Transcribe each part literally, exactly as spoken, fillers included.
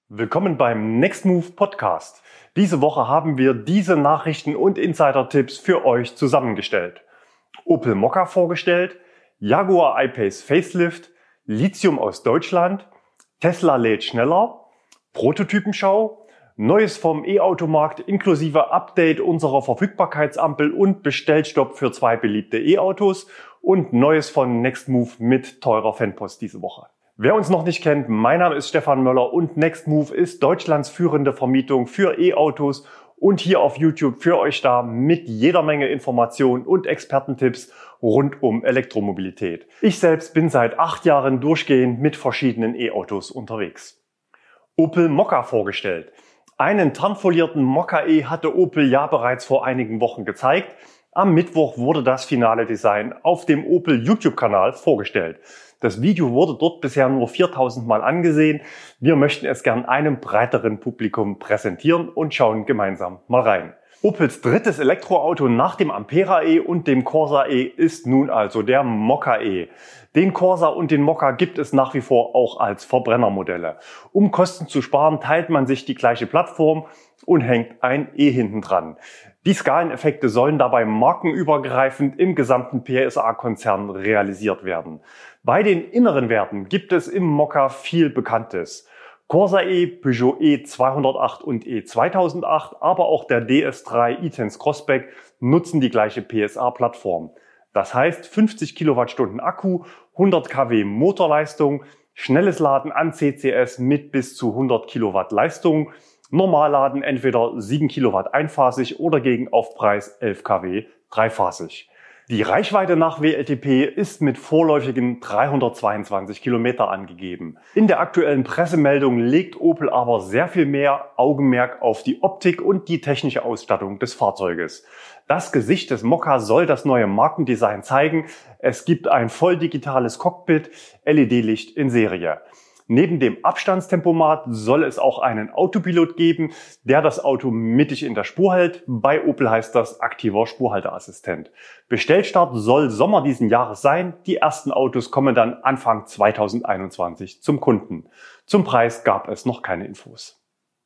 Willkommen beim Next Move Podcast. Diese Woche haben wir diese Nachrichten und Insider-Tipps für euch zusammengestellt. Opel Mokka vorgestellt, Jaguar I-Pace Facelift, Lithium aus Deutschland, Tesla lädt schneller, Prototypenschau, Neues vom E-Automarkt inklusive Update unserer Verfügbarkeitsampel und Bestellstopp für zwei beliebte E-Autos und Neues von Next Move mit teurer Fanpost diese Woche. Wer uns noch nicht kennt, mein Name ist Stefan Möller und Next Move ist Deutschlands führende Vermietung für E-Autos und hier auf YouTube für euch da mit jeder Menge Informationen und Expertentipps rund um Elektromobilität. Ich selbst bin seit acht Jahren durchgehend mit verschiedenen E-Autos unterwegs. Opel Mokka vorgestellt. Einen tarnfolierten Mokka E hatte Opel ja bereits vor einigen Wochen gezeigt. Am Mittwoch wurde das finale Design auf dem Opel YouTube-Kanal vorgestellt. Das Video wurde dort bisher nur viertausend Mal angesehen. Wir möchten es gern einem breiteren Publikum präsentieren und schauen gemeinsam mal rein. Opels drittes Elektroauto nach dem Ampera E und dem Corsa E ist nun also der Mokka E. Den Corsa und den Mokka gibt es nach wie vor auch als Verbrennermodelle. Um Kosten zu sparen, teilt man sich die gleiche Plattform und hängt ein E hinten dran. Die Skaleneffekte sollen dabei markenübergreifend im gesamten P S A-Konzern realisiert werden. Bei den inneren Werten gibt es im Mokka viel Bekanntes. Corsa E, Peugeot E zweihundertacht und E zweitausendacht, aber auch der D S drei e-tense Crossback nutzen die gleiche P S A-Plattform. Das heißt fünfzig Kilowattstunden Akku, hundert Kilowatt Motorleistung, schnelles Laden an C C S mit bis zu hundert Kilowatt Leistung, Normalladen entweder sieben Kilowatt einphasig oder gegen Aufpreis elf Kilowatt dreiphasig. Die Reichweite nach W L T P ist mit vorläufigen dreihundertzweiundzwanzig Kilometer angegeben. In der aktuellen Pressemeldung legt Opel aber sehr viel mehr Augenmerk auf die Optik und die technische Ausstattung des Fahrzeuges. Das Gesicht des Mokka soll das neue Markendesign zeigen. Es gibt ein voll digitales Cockpit, L E D-Licht in Serie. Neben dem Abstandstempomat soll es auch einen Autopilot geben, der das Auto mittig in der Spur hält. Bei Opel heißt das aktiver Spurhalteassistent. Bestellstart soll Sommer diesen Jahres sein. Die ersten Autos kommen dann Anfang zweitausendeinundzwanzig zum Kunden. Zum Preis gab es noch keine Infos.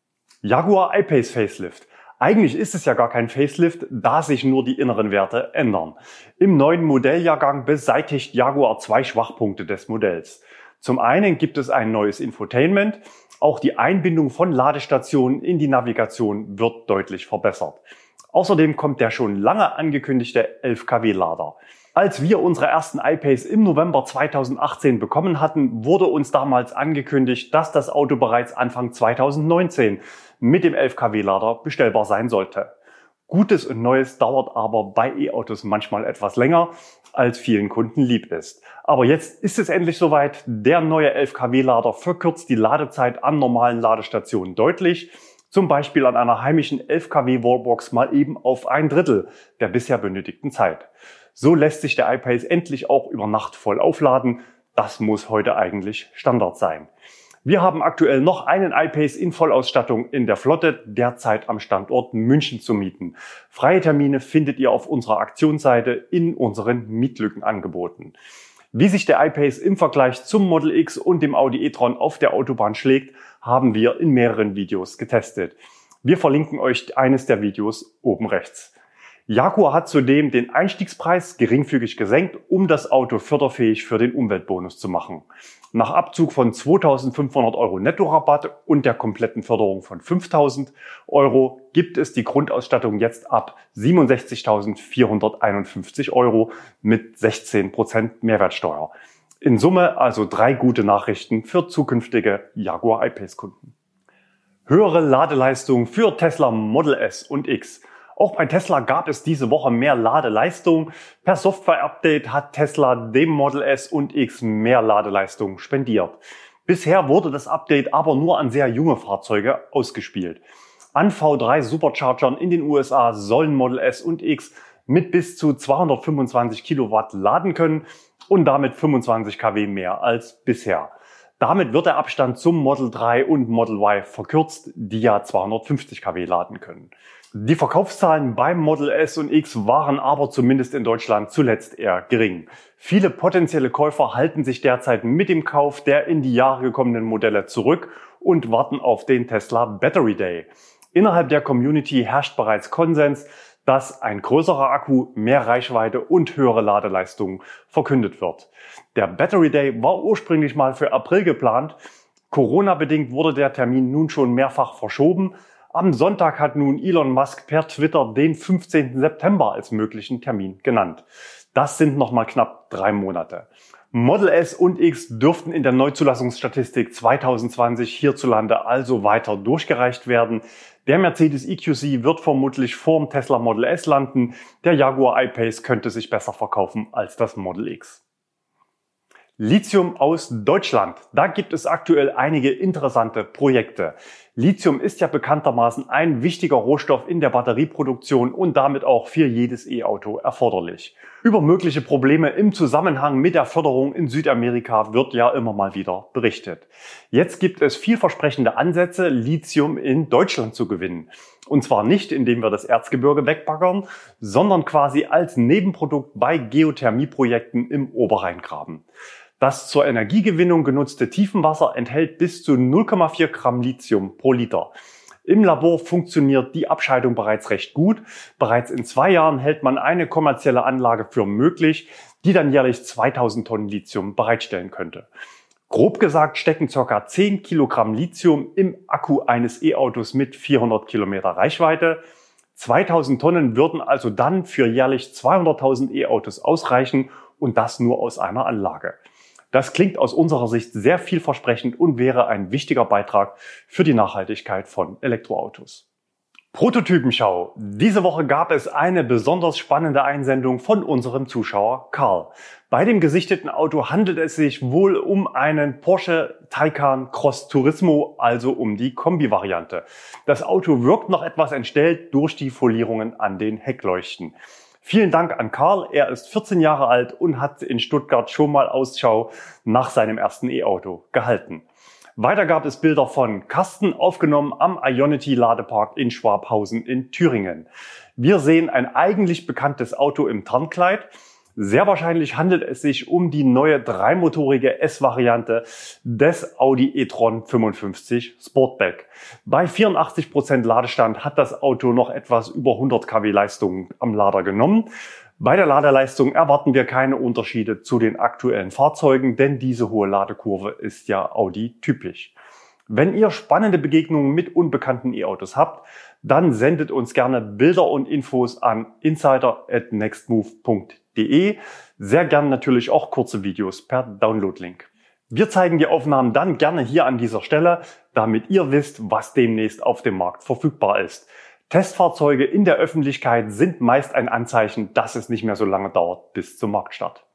Jaguar I-Pace Facelift. Eigentlich ist es ja gar kein Facelift, da sich nur die inneren Werte ändern. Im neuen Modelljahrgang beseitigt Jaguar zwei Schwachpunkte des Modells. Zum einen gibt es ein neues Infotainment. Auch die Einbindung von Ladestationen in die Navigation wird deutlich verbessert. Außerdem kommt der schon lange angekündigte elf Kilowatt Lader. Als wir unsere ersten I-Pace im November zweitausendachtzehn bekommen hatten, wurde uns damals angekündigt, dass das Auto bereits Anfang zweitausendneunzehn mit dem elf Kilowatt Lader bestellbar sein sollte. Gutes und Neues dauert aber bei E-Autos manchmal etwas länger, als vielen Kunden lieb ist. Aber jetzt ist es endlich soweit. Der neue elf Kilowatt Lader verkürzt die Ladezeit an normalen Ladestationen deutlich. Zum Beispiel an einer heimischen elf Kilowatt Wallbox mal eben auf ein Drittel der bisher benötigten Zeit. So lässt sich der I-Pace endlich auch über Nacht voll aufladen. Das muss heute eigentlich Standard sein. Wir haben aktuell noch einen I-Pace in Vollausstattung in der Flotte, derzeit am Standort München zu mieten. Freie Termine findet ihr auf unserer Aktionsseite in unseren Mietlückenangeboten. Wie sich der I-Pace im Vergleich zum Model X und dem Audi e-tron auf der Autobahn schlägt, haben wir in mehreren Videos getestet. Wir verlinken euch eines der Videos oben rechts. Jaguar hat zudem den Einstiegspreis geringfügig gesenkt, um das Auto förderfähig für den Umweltbonus zu machen. Nach Abzug von zweitausendfünfhundert Euro Nettorabatt und der kompletten Förderung von fünftausend Euro gibt es die Grundausstattung jetzt ab siebenundsechzigtausendvierhunderteinundfünfzig Euro mit sechzehn Prozent Mehrwertsteuer. In Summe also drei gute Nachrichten für zukünftige Jaguar I-Pace-Kunden. Höhere Ladeleistung für Tesla Model S und X. Auch bei Tesla gab es diese Woche mehr Ladeleistung. Per Software-Update hat Tesla dem Model S und X mehr Ladeleistung spendiert. Bisher wurde das Update aber nur an sehr junge Fahrzeuge ausgespielt. An V drei Superchargern in den U S A sollen Model S und X mit bis zu zweihundertfünfundzwanzig Kilowatt laden können und damit fünfundzwanzig Kilowatt mehr als bisher. Damit wird der Abstand zum Model drei und Model Y verkürzt, die ja zweihundertfünfzig Kilowatt laden können. Die Verkaufszahlen beim Model S und X waren aber zumindest in Deutschland zuletzt eher gering. Viele potenzielle Käufer halten sich derzeit mit dem Kauf der in die Jahre gekommenen Modelle zurück und warten auf den Tesla Battery Day. Innerhalb der Community herrscht bereits Konsens, dass ein größerer Akku, mehr Reichweite und höhere Ladeleistung verkündet wird. Der Battery Day war ursprünglich mal für April geplant. Corona-bedingt wurde der Termin nun schon mehrfach verschoben. Am Sonntag hat nun Elon Musk per Twitter den fünfzehnten September als möglichen Termin genannt. Das sind nochmal knapp drei Monate. Model S und X dürften in der Neuzulassungsstatistik zwanzig zwanzig hierzulande also weiter durchgereicht werden. Der Mercedes E Q C wird vermutlich vorm Tesla Model S landen. Der Jaguar I-Pace könnte sich besser verkaufen als das Model X. Lithium aus Deutschland. Da gibt es aktuell einige interessante Projekte. Lithium ist ja bekanntermaßen ein wichtiger Rohstoff in der Batterieproduktion und damit auch für jedes E-Auto erforderlich. Über mögliche Probleme im Zusammenhang mit der Förderung in Südamerika wird ja immer mal wieder berichtet. Jetzt gibt es vielversprechende Ansätze, Lithium in Deutschland zu gewinnen. Und zwar nicht, indem wir das Erzgebirge wegbaggern, sondern quasi als Nebenprodukt bei Geothermieprojekten im Oberrheingraben. Das zur Energiegewinnung genutzte Tiefenwasser enthält bis zu null Komma vier Gramm Lithium pro Liter. Im Labor funktioniert die Abscheidung bereits recht gut. Bereits in zwei Jahren hält man eine kommerzielle Anlage für möglich, die dann jährlich zweitausend Tonnen Lithium bereitstellen könnte. Grob gesagt stecken ca. zehn Kilogramm Lithium im Akku eines E-Autos mit vierhundert Kilometer Reichweite. zweitausend Tonnen würden also dann für jährlich zweihunderttausend E-Autos ausreichen und das nur aus einer Anlage. Das klingt aus unserer Sicht sehr vielversprechend und wäre ein wichtiger Beitrag für die Nachhaltigkeit von Elektroautos. Prototypenschau. Diese Woche gab es eine besonders spannende Einsendung von unserem Zuschauer Karl. Bei dem gesichteten Auto handelt es sich wohl um einen Porsche Taycan Cross Turismo, also um die Kombi-Variante. Das Auto wirkt noch etwas entstellt durch die Folierungen an den Heckleuchten. Vielen Dank an Karl. Er ist vierzehn Jahre alt und hat in Stuttgart schon mal Ausschau nach seinem ersten E-Auto gehalten. Weiter gab es Bilder von Carsten, aufgenommen am Ionity-Ladepark in Schwabhausen in Thüringen. Wir sehen ein eigentlich bekanntes Auto im Tarnkleid. Sehr wahrscheinlich handelt es sich um die neue dreimotorige S-Variante des Audi e-tron fünfundfünfzig Sportback. Bei vierundachtzig Prozent Ladestand hat das Auto noch etwas über hundert Kilowatt Leistung am Lader genommen. Bei der Ladeleistung erwarten wir keine Unterschiede zu den aktuellen Fahrzeugen, denn diese hohe Ladekurve ist ja Audi typisch. Wenn ihr spannende Begegnungen mit unbekannten E-Autos habt, dann sendet uns gerne Bilder und Infos an insider at nextmove punkt de. Sehr gern natürlich auch kurze Videos per Download-Link. Wir zeigen die Aufnahmen dann gerne hier an dieser Stelle, damit ihr wisst, was demnächst auf dem Markt verfügbar ist. Testfahrzeuge in der Öffentlichkeit sind meist ein Anzeichen, dass es nicht mehr so lange dauert bis zum Marktstart.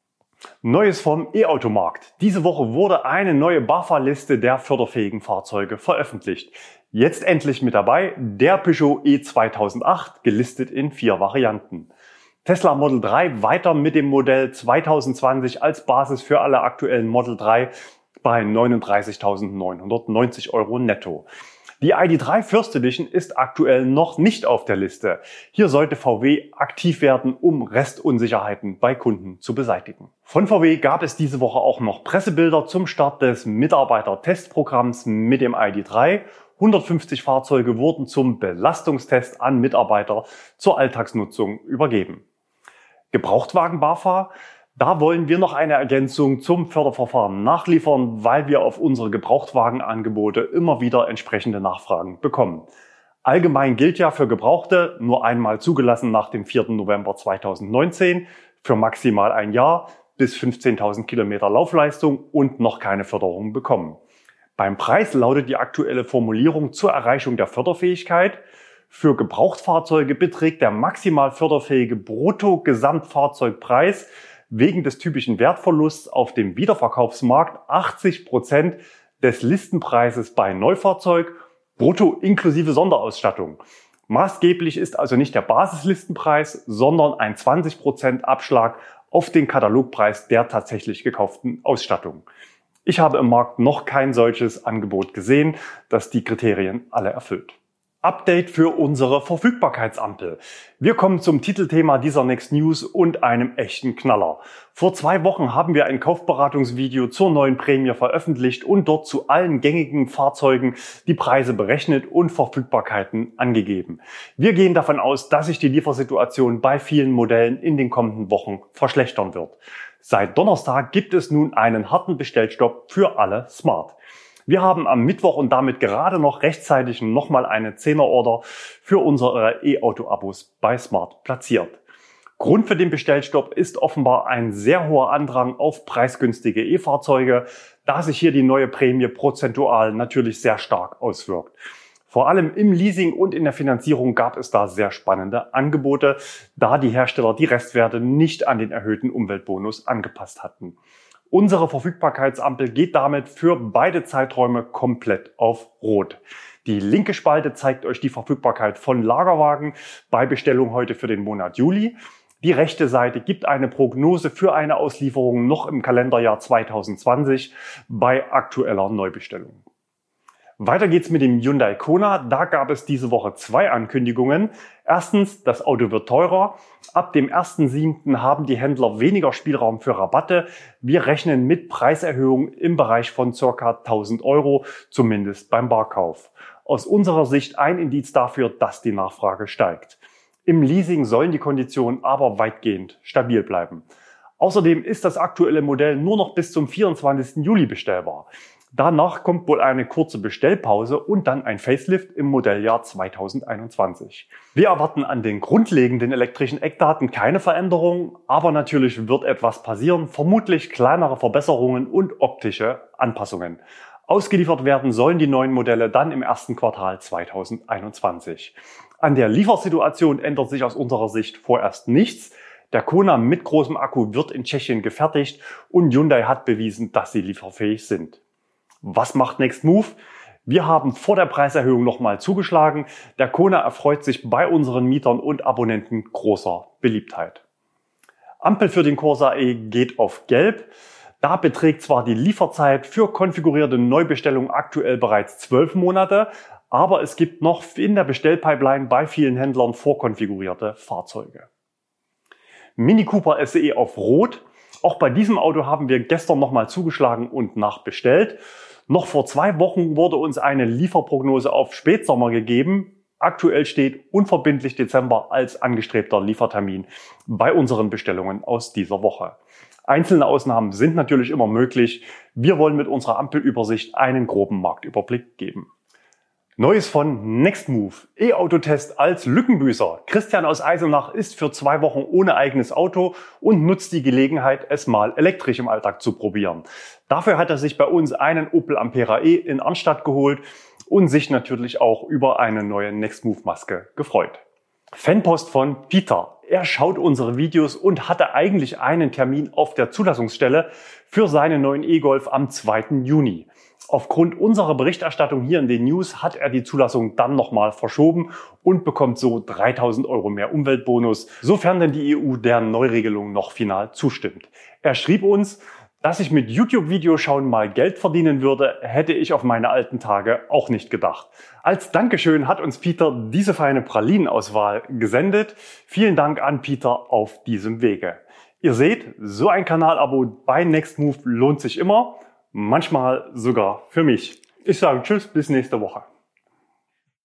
Neues vom E-Automarkt. Diese Woche wurde eine neue BAFA-Liste der förderfähigen Fahrzeuge veröffentlicht. Jetzt endlich mit dabei der Peugeot E zweitausendacht, gelistet in vier Varianten. Tesla Model drei weiter mit dem Modell zwanzig zwanzig als Basis für alle aktuellen Model drei bei neununddreißigtausendneunhundertneunzig Euro netto. Die I D drei First Edition ist aktuell noch nicht auf der Liste. Hier sollte V W aktiv werden, um Restunsicherheiten bei Kunden zu beseitigen. Von V W gab es diese Woche auch noch Pressebilder zum Start des Mitarbeiter-Testprogramms mit dem I D drei. hundertfünfzig Fahrzeuge wurden zum Belastungstest an Mitarbeiter zur Alltagsnutzung übergeben. Gebrauchtwagen BAFA. Da wollen wir noch eine Ergänzung zum Förderverfahren nachliefern, weil wir auf unsere Gebrauchtwagenangebote immer wieder entsprechende Nachfragen bekommen. Allgemein gilt ja für Gebrauchte nur einmal zugelassen nach dem vierten November zweitausendneunzehn für maximal ein Jahr bis fünfzehntausend Kilometer Laufleistung und noch keine Förderung bekommen. Beim Preis lautet die aktuelle Formulierung zur Erreichung der Förderfähigkeit: Für Gebrauchtfahrzeuge beträgt der maximal förderfähige Brutto-Gesamtfahrzeugpreis wegen des typischen Wertverlusts auf dem Wiederverkaufsmarkt achtzig Prozent des Listenpreises bei Neufahrzeug, brutto inklusive Sonderausstattung. Maßgeblich ist also nicht der Basislistenpreis, sondern ein zwanzig Prozent Abschlag auf den Katalogpreis der tatsächlich gekauften Ausstattung. Ich habe im Markt noch kein solches Angebot gesehen, das die Kriterien alle erfüllt. Update für unsere Verfügbarkeitsampel. Wir kommen zum Titelthema dieser Next News und einem echten Knaller. Vor zwei Wochen haben wir ein Kaufberatungsvideo zur neuen Prämie veröffentlicht und dort zu allen gängigen Fahrzeugen die Preise berechnet und Verfügbarkeiten angegeben. Wir gehen davon aus, dass sich die Liefersituation bei vielen Modellen in den kommenden Wochen verschlechtern wird. Seit Donnerstag gibt es nun einen harten Bestellstopp für alle Smart. Wir haben am Mittwoch und damit gerade noch rechtzeitig nochmal eine Zehner-Order für unsere E-Auto-Abos bei Smart platziert. Grund für den Bestellstopp ist offenbar ein sehr hoher Andrang auf preisgünstige E-Fahrzeuge, da sich hier die neue Prämie prozentual natürlich sehr stark auswirkt. Vor allem im Leasing und in der Finanzierung gab es da sehr spannende Angebote, da die Hersteller die Restwerte nicht an den erhöhten Umweltbonus angepasst hatten. Unsere Verfügbarkeitsampel geht damit für beide Zeiträume komplett auf Rot. Die linke Spalte zeigt euch die Verfügbarkeit von Lagerwagen bei Bestellung heute für den Monat Juli. Die rechte Seite gibt eine Prognose für eine Auslieferung noch im Kalenderjahr zweitausendzwanzig bei aktueller Neubestellung. Weiter geht's mit dem Hyundai Kona. Da gab es diese Woche zwei Ankündigungen. Erstens, das Auto wird teurer. Ab dem ersten siebten haben die Händler weniger Spielraum für Rabatte. Wir rechnen mit Preiserhöhungen im Bereich von ca. tausend Euro, zumindest beim Barkauf. Aus unserer Sicht ein Indiz dafür, dass die Nachfrage steigt. Im Leasing sollen die Konditionen aber weitgehend stabil bleiben. Außerdem ist das aktuelle Modell nur noch bis zum vierundzwanzigsten Juli bestellbar. Danach kommt wohl eine kurze Bestellpause und dann ein Facelift im Modelljahr zweitausendeinundzwanzig. Wir erwarten an den grundlegenden elektrischen Eckdaten keine Veränderungen, aber natürlich wird etwas passieren, vermutlich kleinere Verbesserungen und optische Anpassungen. Ausgeliefert werden sollen die neuen Modelle dann im ersten Quartal zweitausendeinundzwanzig. An der Liefersituation ändert sich aus unserer Sicht vorerst nichts. Der Kona mit großem Akku wird in Tschechien gefertigt und Hyundai hat bewiesen, dass sie lieferfähig sind. Was macht Next Move? Wir haben vor der Preiserhöhung nochmal zugeschlagen. Der Kona erfreut sich bei unseren Mietern und Abonnenten großer Beliebtheit. Ampel für den Corsa E geht auf Gelb. Da beträgt zwar die Lieferzeit für konfigurierte Neubestellungen aktuell bereits zwölf Monate, aber es gibt noch in der Bestellpipeline bei vielen Händlern vorkonfigurierte Fahrzeuge. Mini Cooper S E auf Rot. Auch bei diesem Auto haben wir gestern nochmal zugeschlagen und nachbestellt. Noch vor zwei Wochen wurde uns eine Lieferprognose auf Spätsommer gegeben. Aktuell steht unverbindlich Dezember als angestrebter Liefertermin bei unseren Bestellungen aus dieser Woche. Einzelne Ausnahmen sind natürlich immer möglich. Wir wollen mit unserer Ampelübersicht einen groben Marktüberblick geben. Neues von Next Move. E-Autotest als Lückenbüßer. Christian aus Eisenach ist für zwei Wochen ohne eigenes Auto und nutzt die Gelegenheit, es mal elektrisch im Alltag zu probieren. Dafür hat er sich bei uns einen Opel Ampera E in Arnstadt geholt und sich natürlich auch über eine neue Next Move Maske gefreut. Fanpost von Peter. Er schaut unsere Videos und hatte eigentlich einen Termin auf der Zulassungsstelle für seinen neuen E-Golf am zweiten Juni. Aufgrund unserer Berichterstattung hier in den News hat er die Zulassung dann nochmal verschoben und bekommt so dreitausend Euro mehr Umweltbonus, sofern denn die E U der Neuregelung noch final zustimmt. Er schrieb uns, dass ich mit YouTube-Videoschauen mal Geld verdienen würde, hätte ich auf meine alten Tage auch nicht gedacht. Als Dankeschön hat uns Peter diese feine Pralinenauswahl gesendet. Vielen Dank an Peter auf diesem Wege. Ihr seht, so ein Kanalabo bei Next Move lohnt sich immer. Manchmal sogar für mich. Ich sage Tschüss, bis nächste Woche.